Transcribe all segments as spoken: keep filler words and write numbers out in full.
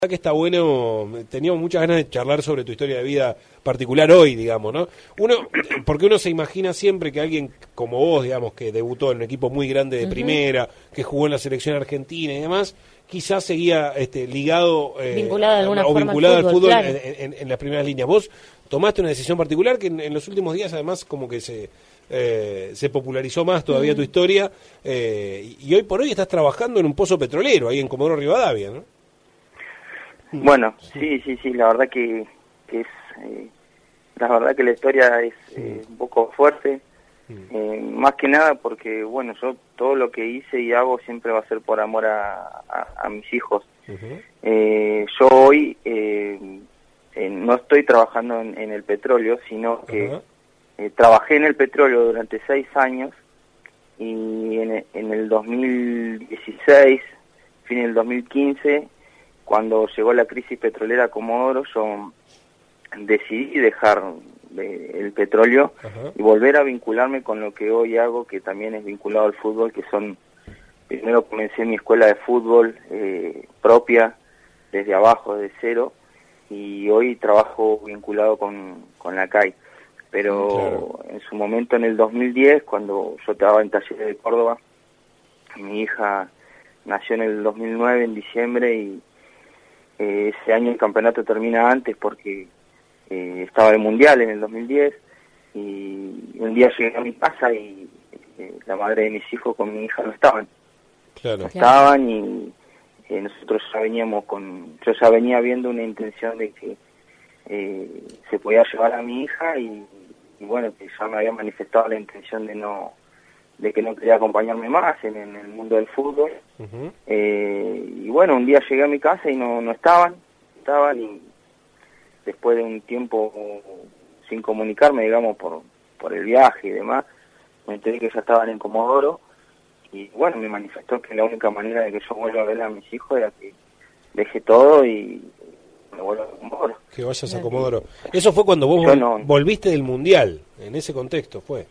Que está bueno, teníamos muchas ganas de charlar sobre tu historia de vida particular hoy, digamos, ¿no? Uno, porque uno se imagina siempre que alguien como vos, digamos, que debutó en un equipo muy grande de uh-huh. primera, que jugó en la selección argentina y demás, quizás seguía este, ligado eh, vinculado de alguna o forma vinculado al fútbol, al fútbol claro. en, en, en las primeras líneas. Vos tomaste una decisión particular que en, en los últimos días además como que se eh, se popularizó más todavía uh-huh. tu historia eh, y hoy por hoy estás trabajando en un pozo petrolero ahí en Comodoro Rivadavia, ¿no? Bueno, sí, sí, sí, la verdad que, que es, eh, la verdad que la historia es eh, un poco fuerte, eh, más que nada porque, bueno, yo todo lo que hice y hago siempre va a ser por amor a, a, a mis hijos. Uh-huh. Eh, yo hoy eh, eh, no estoy trabajando en, en el petróleo, sino que uh-huh. eh, trabajé en el petróleo durante seis años y en, en el dos mil dieciséis, fin del dos mil quince, cuando llegó la crisis petrolera a Comodoro, yo decidí dejar de, el petróleo uh-huh. y volver a vincularme con lo que hoy hago, que también es vinculado al fútbol, que son, primero comencé mi escuela de fútbol eh, propia, desde abajo, desde cero, y hoy trabajo vinculado con, con la C A I. Pero claro. en su momento, en el dos mil diez, cuando yo estaba en Talleres de Córdoba, mi hija nació en el dos mil nueve, en diciembre, y ese año el campeonato termina antes porque eh, estaba el Mundial en el dos mil diez y un día llegué a mi casa y eh, la madre de mis hijos con mi hija no estaban. Claro. No estaban y eh, nosotros ya veníamos con, yo ya venía viendo una intención de que eh, se podía llevar a mi hija y, y bueno, que ya me había manifestado la intención de no de que no quería acompañarme más en, en el mundo del fútbol. Uh-huh. Eh, y bueno, un día llegué a mi casa y no, no estaban, estaban y después de un tiempo sin comunicarme, digamos, por, por el viaje y demás, me enteré que ya estaban en Comodoro y bueno, me manifestó que la única manera de que yo vuelva a ver a mis hijos era que deje todo y me vuelva a Comodoro. Que vayas a Comodoro. Eso fue cuando vos vol- no, volviste del Mundial, en ese contexto fue.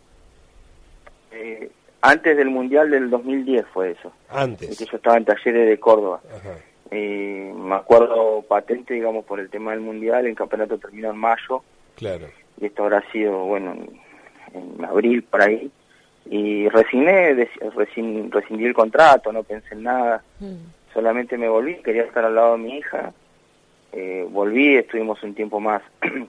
Eh, Antes del Mundial del dos mil diez fue eso. Antes. Que yo estaba en Talleres de Córdoba. Eh, me acuerdo patente, digamos, por el tema del Mundial. El campeonato terminó en mayo. Claro. Y esto habrá sido, bueno, en, en abril, por ahí. Y resigné, resign, rescindí el contrato, no pensé en nada. Mm. Solamente me volví, quería estar al lado de mi hija. Eh, volví, estuvimos un tiempo más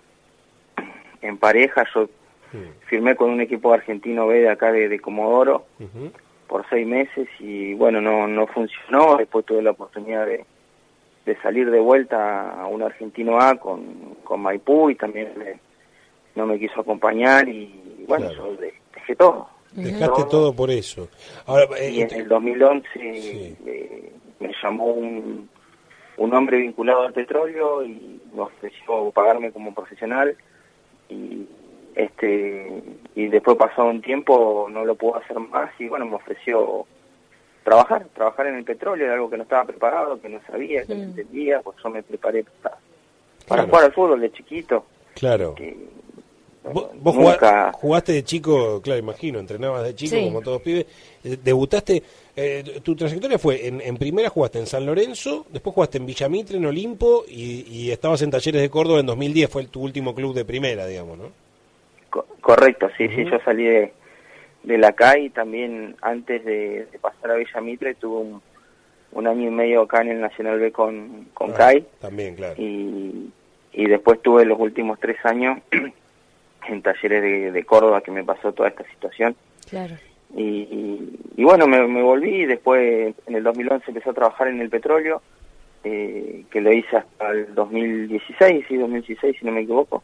en pareja. Yo firmé con un equipo argentino B de acá de, de Comodoro uh-huh. por seis meses y bueno, no no funcionó. Después tuve la oportunidad de, de salir de vuelta a un argentino A con, con Maipú y también me, no me quiso acompañar y bueno, claro. yo dejé todo. Dejaste todo, todo por eso. Ahora, eh, y en el dos mil once sí. eh, me llamó un, un hombre vinculado al petróleo y me ofreció pagarme como profesional y este y después pasado un tiempo no lo pudo hacer más y bueno, me ofreció trabajar, trabajar en el petróleo, era algo que no estaba preparado, que no sabía, que sí. no entendía, pues yo me preparé para, para claro. jugar al fútbol de chiquito. Claro. Que, vos vos nunca... jugaste de chico, claro, imagino, entrenabas de chico sí. como todos pibes, debutaste, eh, tu trayectoria fue, en, en primera jugaste en San Lorenzo, después jugaste en Villamitre, en Olimpo y, y estabas en Talleres de Córdoba en dos mil diez, fue tu último club de primera, digamos, ¿no? Correcto, sí, uh-huh. sí, yo salí de, de la C A I y también antes de, de pasar a Villa Mitre tuve un, un año y medio acá en el Nacional B con, con ah, C A I. También, claro. Y, y después tuve los últimos tres años en Talleres de, de Córdoba que me pasó toda esta situación. Claro. Y, y, y bueno, me, me volví y después en el dos mil once empecé a trabajar en el petróleo, eh, que lo hice hasta el dos mil dieciséis, sí, dos mil dieciséis si no me equivoco.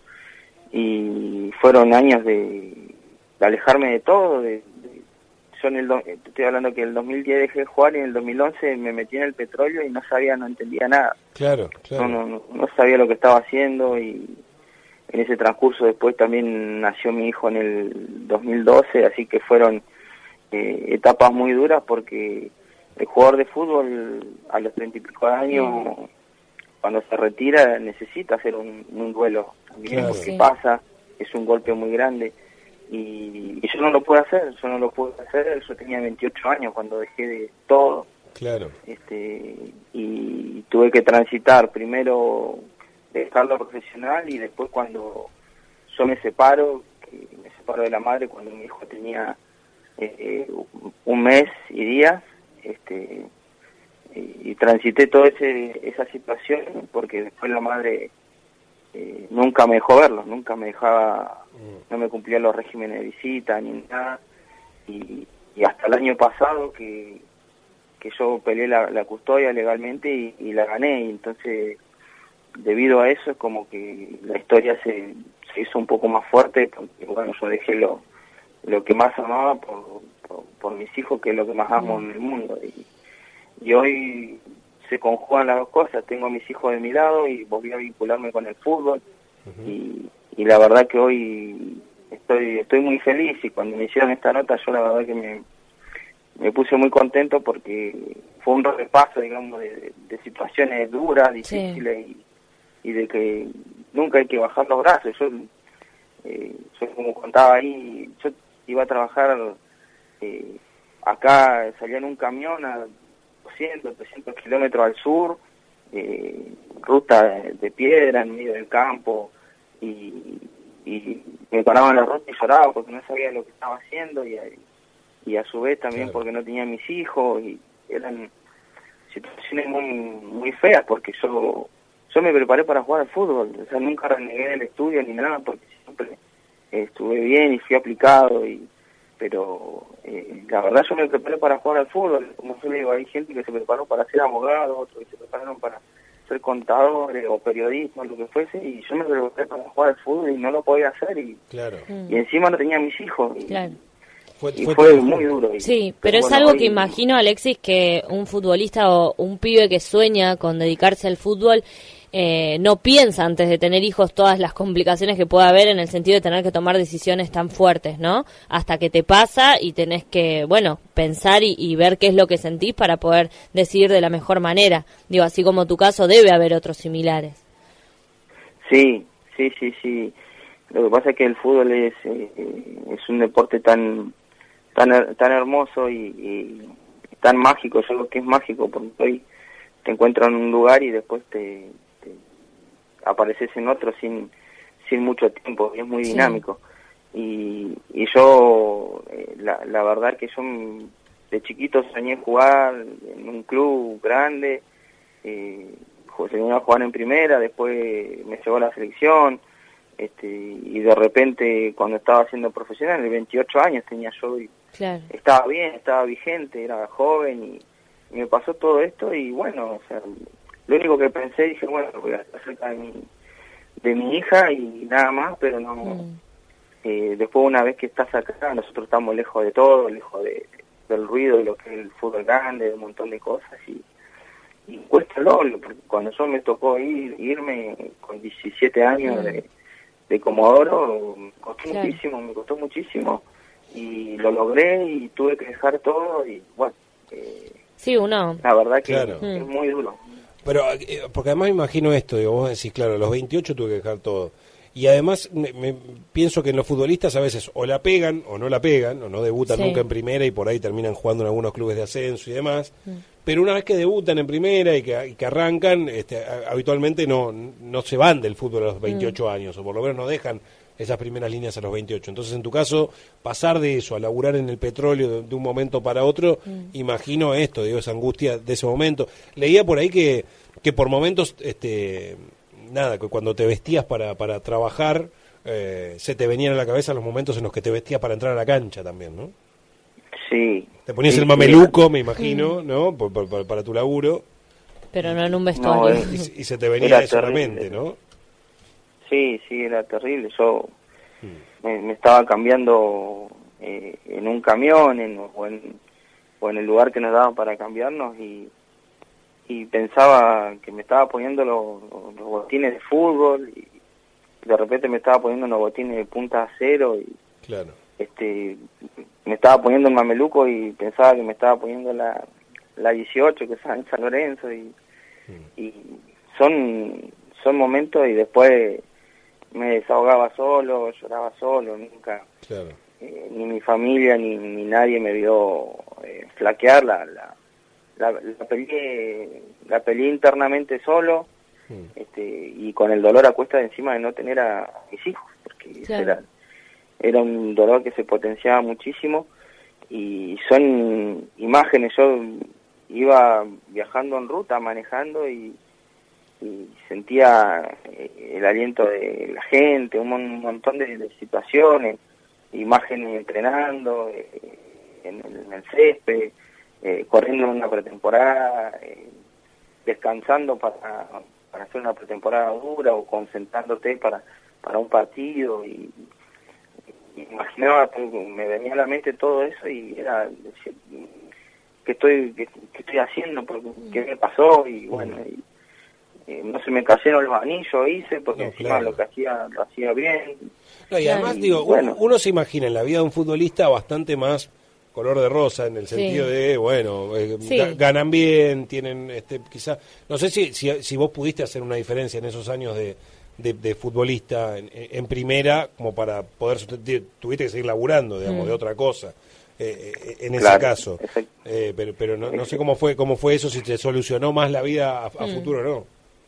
Y fueron años de, de alejarme de todo. De, de, yo en el do, estoy hablando que en el dos mil diez dejé de jugar y en el dos mil once me metí en el petróleo y no sabía, no entendía nada. Claro, claro. No, no, no sabía lo que estaba haciendo y en ese transcurso después también nació mi hijo en el dos mil doce, así que fueron eh, etapas muy duras porque el jugador de fútbol a los treinta y pico de años, sí. cuando se retira necesita hacer un, un duelo también, claro. porque sí. pasa, es un golpe muy grande y, y yo no lo puedo hacer, yo no lo puedo hacer, yo tenía veintiocho años cuando dejé de todo Claro. Este, y tuve que transitar primero dejarlo profesional y después cuando yo me separo, que me separo de la madre cuando mi hijo tenía eh, un mes y días, este, y, y transité toda esa situación porque después la madre eh, nunca me dejó verlo, nunca me dejaba, mm. no me cumplía los regímenes de visita ni nada, y, y hasta el año pasado que, que yo peleé la, la custodia legalmente y, y la gané, y entonces debido a eso es como que la historia se, se hizo un poco más fuerte, porque bueno, yo dejé lo, lo que más amaba por, por, por mis hijos, que es lo que más amo en el mundo, y, y hoy se conjugan las dos cosas, tengo a mis hijos de mi lado y volví a vincularme con el fútbol, uh-huh. y, y la verdad que hoy estoy estoy muy feliz, y cuando me hicieron esta nota yo la verdad que me, me puse muy contento porque fue un repaso, digamos, de, de, de situaciones duras, difíciles, sí. y y de que nunca hay que bajar los brazos. Yo, eh, yo como contaba ahí, yo iba a trabajar eh, acá, salía en un camión a doscientos, trescientos kilómetros al sur, eh, ruta de, de piedra en medio del campo, y, y me paraban la ruta y lloraba porque no sabía lo que estaba haciendo, y, y a su vez también, claro, porque no tenía mis hijos, y eran situaciones muy, muy feas porque yo... Yo me preparé para jugar al fútbol, o sea, nunca renegué del estudio ni nada, porque siempre eh, estuve bien y fui aplicado, y pero eh, la verdad yo me preparé para jugar al fútbol. Como yo le digo, hay gente que se preparó para ser abogado, otros que se prepararon para ser contadores o periodistas, lo que fuese, y yo me preparé para jugar al fútbol y no lo podía hacer, y, claro. y encima no tenía mis hijos. Y, claro. Fue, y fue, fue muy duro. Y, sí, pero, pero es bueno, algo hoy... que imagino, Alexis, que un futbolista o un pibe que sueña con dedicarse al fútbol eh, no piensa antes de tener hijos todas las complicaciones que pueda haber en el sentido de tener que tomar decisiones tan fuertes, ¿no? Hasta que te pasa y tenés que, bueno, pensar y, y ver qué es lo que sentís para poder decidir de la mejor manera. Digo, así como tu caso, debe haber otros similares. Sí, sí, sí, sí. Lo que pasa es que el fútbol es, eh, es un deporte tan... tan tan hermoso y, y tan mágico. Yo creo que es mágico porque hoy te encuentras en un lugar y después te, te apareces en otro sin sin mucho tiempo, y es muy dinámico. Sí. Y, y yo, eh, la, la verdad que yo de chiquito soñé jugar en un club grande, eh, soñé a jugar en primera, después me llevó a la selección. Este, y de repente cuando estaba siendo profesional, de veintiocho años tenía yo, y claro, estaba bien, estaba vigente, era joven, y, y me pasó todo esto, y bueno, o sea, lo único que pensé, dije, bueno, voy a estar cerca de mi, de mi hija y nada más, pero no, mm. eh, después una vez que estás acá, nosotros estamos lejos de todo, lejos de, del ruido, de lo que es el fútbol grande, de un montón de cosas, y y cuesta el doble, porque cuando yo me tocó ir, irme con diecisiete años mm. de de Comodoro, me costó claro. muchísimo, me costó muchísimo, y lo logré y tuve que dejar todo, y bueno, eh, sí, uno. La verdad que claro. es muy duro. Pero, eh, porque además me imagino esto, digo, vos decís, claro, a los veintiocho tuve que dejar todo, y además me, me pienso que en los futbolistas a veces o la pegan o no la pegan, o no debutan sí. nunca en primera y por ahí terminan jugando en algunos clubes de ascenso y demás, mm. pero una vez que debutan en primera y que, y que arrancan, este, habitualmente no no se van del fútbol a los veintiocho mm. años, o por lo menos no dejan esas primeras líneas a los veintiocho. Entonces, en tu caso, pasar de eso a laburar en el petróleo de, de un momento para otro, mm. imagino esto, digo, esa angustia de ese momento. Leía por ahí que, que por momentos, este, nada, que cuando te vestías para, para trabajar, eh, se te venían a la cabeza los momentos en los que te vestías para entrar a la cancha también, ¿no? Sí. Te ponías sí, el mameluco, sí. me imagino, mm. ¿no? Por, por, por, para tu laburo. Pero no en un vestuario. No, y, y se te venía eso a la mente, ¿no? Sí, sí, era terrible. Yo mm. me, me estaba cambiando eh, en un camión en, o, en, o en el lugar que nos daban para cambiarnos, y, y pensaba que me estaba poniendo los, los botines de fútbol, y de repente me estaba poniendo unos botines de punta cero, y claro. este me estaba poniendo el mameluco y pensaba que me estaba poniendo la, la dieciocho que está en San Lorenzo, y, mm. y son, son momentos, y después me desahogaba solo, lloraba solo, nunca, claro. eh, ni mi familia ni, ni nadie me vio eh, flaquear la, la, la, la peleé, la peleé internamente solo, mm. este, y con el dolor a cuesta de encima de no tener a, a mis hijos, porque claro. era, era un dolor que se potenciaba muchísimo, y son imágenes, yo iba viajando en ruta, manejando, y, y sentía el aliento de la gente, un, un montón de, de situaciones, imágenes entrenando, eh, en, el, en el césped, eh, corriendo en una pretemporada, eh, descansando para, para hacer una pretemporada dura o concentrándote para, para un partido, y, y imaginaba, me venía a la mente todo eso y era decir, ¿qué estoy, qué, qué estoy haciendo? ¿Qué me pasó? Y bueno, y, eh, no se me cayeron los anillos, hice, porque no, encima claro. lo que hacía lo hacía bien. No, y además, y, digo, bueno, uno, uno se imagina en la vida de un futbolista bastante más color de rosa, en el sentido sí. de, bueno, eh, sí. ganan bien, tienen, este, quizás, no sé si, si si vos pudiste hacer una diferencia en esos años de, de, de futbolista en, en primera, como para poder, tuviste que seguir laburando, digamos, mm. de otra cosa, eh, eh, en claro, ese caso, eh, pero pero no, no sé cómo fue cómo fue eso, si te solucionó más la vida a, a mm. futuro, ¿no?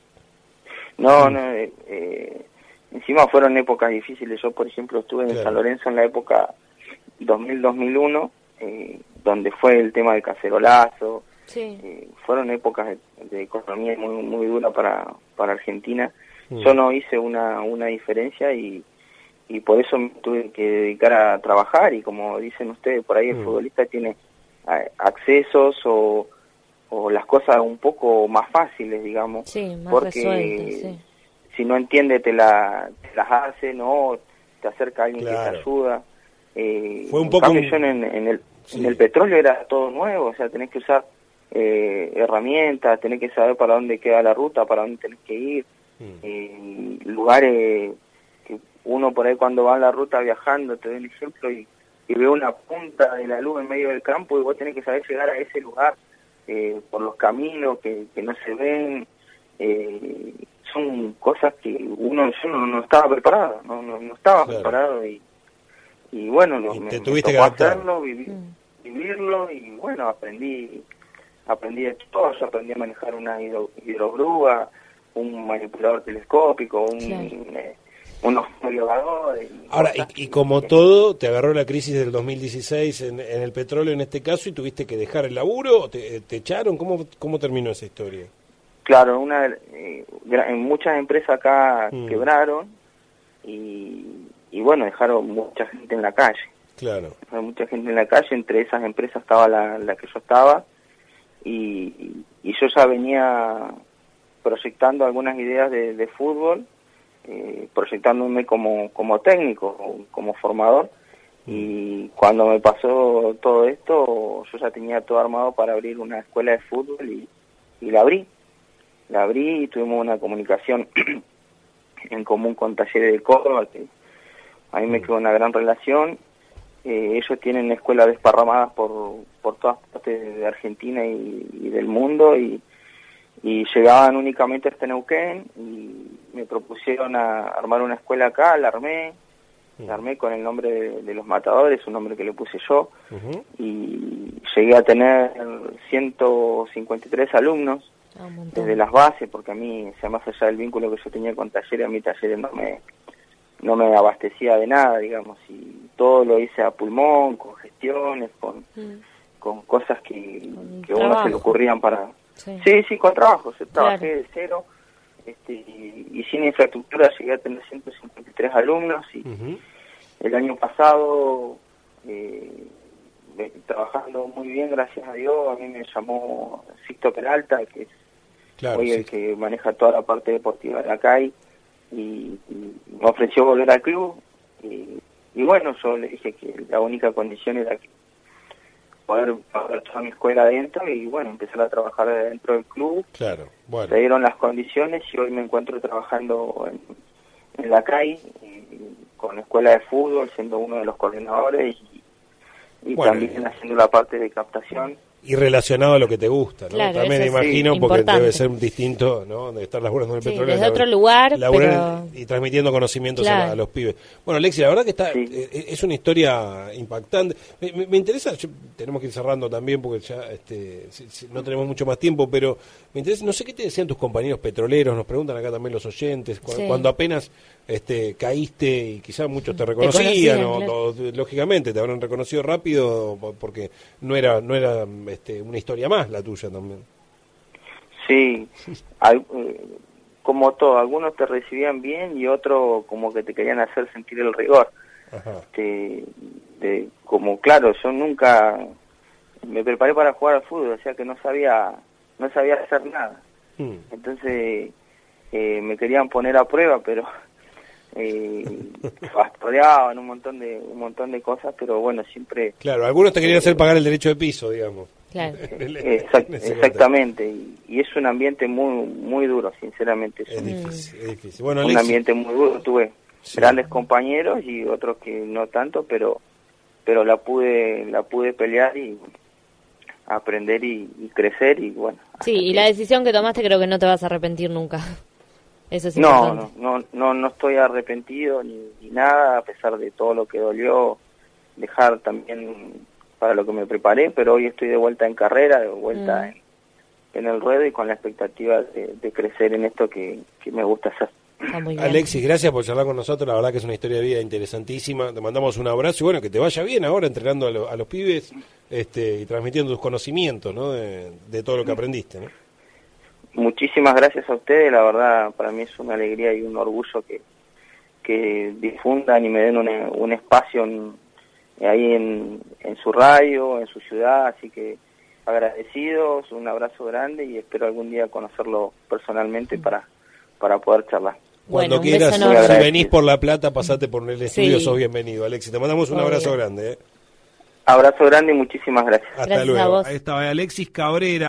No, mm. no, eh, eh, encima fueron épocas difíciles. Yo, por ejemplo, estuve en claro. San Lorenzo en la época dos mil dos mil uno, eh, donde fue el tema del cacerolazo. Sí. Eh, fueron épocas de, de economía muy muy dura para para Argentina. Mm. Yo no hice una una diferencia y y por eso me tuve que dedicar a trabajar, y como dicen ustedes, por ahí el mm. futbolista tiene a, accesos o o las cosas un poco más fáciles, digamos, sí, más porque resueltas, sí. si no entiende te, la, te las hace, no, te acerca a alguien claro. que te ayuda. Eh, Fue un poco un... yo en, en, el, sí. en el petróleo era todo nuevo, o sea, tenés que usar eh, herramientas, tenés que saber para dónde queda la ruta, para dónde tenés que ir, mm. eh, lugares que uno por ahí cuando va en la ruta viajando, te doy un ejemplo, y, y ve una punta de la luz en medio del campo y vos tenés que saber llegar a ese lugar. Eh, por los caminos que, que no se ven, eh, son cosas que uno yo no, no estaba preparado, no no, no estaba claro. preparado y, y bueno, lo, y me, te me tuviste tocó que hacerlo, vivir, mm. vivirlo, y bueno, aprendí aprendí de todo. Yo aprendí a manejar una hidro, hidrogrúa, un manipulador telescópico, un... Claro. Eh, unos elevadores. Ahora, y, y como todo, te agarró la crisis del dos mil dieciséis en, en el petróleo en este caso, y tuviste que dejar el laburo, o te, te echaron, ¿cómo cómo terminó esa historia? Claro, una eh, en muchas empresas acá mm. quebraron, y, y bueno, dejaron mucha gente en la calle. Claro. Dejaron mucha gente en la calle, entre esas empresas estaba la, la que yo estaba, y, y yo ya venía proyectando algunas ideas de, de fútbol, Eh, proyectándome como como técnico, como formador, y cuando me pasó todo esto, yo ya tenía todo armado para abrir una escuela de fútbol, y, y la abrí, la abrí y tuvimos una comunicación en común con Talleres de Córdoba, que a mí me quedó una gran relación. Eh, ellos tienen escuelas desparramadas por, por todas partes de Argentina y, y del mundo, y y llegaban únicamente hasta Neuquén, y me propusieron a armar una escuela acá, la armé, uh-huh. la armé con el nombre de, de Los Matadores, un nombre que le puse yo, uh-huh. y llegué a tener ciento cincuenta y tres alumnos, oh, desde las bases, porque a mí, o sea, más allá del vínculo que yo tenía con Talleres, a mí Talleres no me, no me abastecía de nada, digamos, y todo lo hice a pulmón, con gestiones, con, uh-huh. con cosas que, que a uno se le ocurrían para... Sí. sí, sí, con trabajo, yo trabajé claro. de cero, este, y, y sin infraestructura llegué a tener ciento cincuenta y tres alumnos, y uh-huh. el año pasado, eh, trabajando muy bien, gracias a Dios, a mí me llamó Sixto Peralta, que es claro, hoy sí. el que maneja toda la parte deportiva de la C A I, y, y me ofreció volver al club, y, y bueno, yo le dije que la única condición era que poder pagar toda mi escuela adentro, y bueno, empezar a trabajar dentro del club. Claro, bueno. Se dieron las condiciones, y hoy me encuentro trabajando en, en la C A I, y, con escuela de fútbol, siendo uno de los coordinadores, y, y bueno, también haciendo la parte de captación. y relacionado a lo que te gusta, ¿no? Claro, también me imagino, sí, porque debe ser distinto, ¿no? De estar laburando en el sí, petróleo. Desde otro lugar, pero... y transmitiendo conocimientos claro. a, la, a los pibes. Bueno, Alexis, la verdad que está sí. eh, es una historia impactante. Me, me, me interesa, yo, tenemos que ir cerrando también porque ya este, si, si, no tenemos mucho más tiempo, pero me interesa, no sé qué te decían tus compañeros petroleros, nos preguntan acá también los oyentes, cu sí. cuando apenas este, caíste y quizás muchos te reconocían, te conocían o, claro. o, lógicamente te habrán reconocido rápido porque no era, no era este, una historia más la tuya también. Sí, al, como todo, algunos te recibían bien y otros como que te querían hacer sentir el rigor. Ajá. Este, de, como claro, yo nunca me preparé para jugar al fútbol, o sea que no sabía no sabía hacer nada. Hmm. Entonces eh, me querían poner a prueba, pero eh, pastoreaban un montón de un montón de cosas, pero bueno, siempre. Claro, algunos te querían eh, hacer pagar el derecho de piso, digamos. Claro. Exact, exactamente, y, y es un ambiente muy muy duro, sinceramente. Es, es un, difícil, es difícil. Bueno, un Alexis, ambiente muy duro. Tuve sí. grandes compañeros y otros que no tanto, pero pero la pude la pude pelear y aprender y, y crecer y bueno. Sí, y que... la decisión que tomaste creo que no te vas a arrepentir nunca. Eso es no, importante. no, no, no, no estoy arrepentido ni, ni nada, a pesar de todo lo que dolió, dejar también para lo que me preparé, pero hoy estoy de vuelta en carrera, de vuelta mm. en, en el ruedo y con la expectativa de, de crecer en esto que, que me gusta hacer. Alexis, gracias por charlar con nosotros, la verdad que es una historia de vida interesantísima, te mandamos un abrazo y bueno, que te vaya bien ahora entrenando a, lo, a los pibes este, y transmitiendo tus conocimientos, ¿no? de, de todo lo que aprendiste, ¿no? Muchísimas gracias a ustedes, la verdad para mí es una alegría y un orgullo que, que difundan y me den un, un espacio en, ahí en, en su radio, en su ciudad, así que agradecidos, un abrazo grande y espero algún día conocerlo personalmente para, para poder charlar. Cuando bueno, quieras, si venís por La Plata, pasate por el estudio, sí. sos bienvenido. Alexis, te mandamos un Obvio. abrazo grande. ¿eh? Abrazo grande y muchísimas gracias. Hasta gracias luego. Ahí estaba Alexis Cabrera.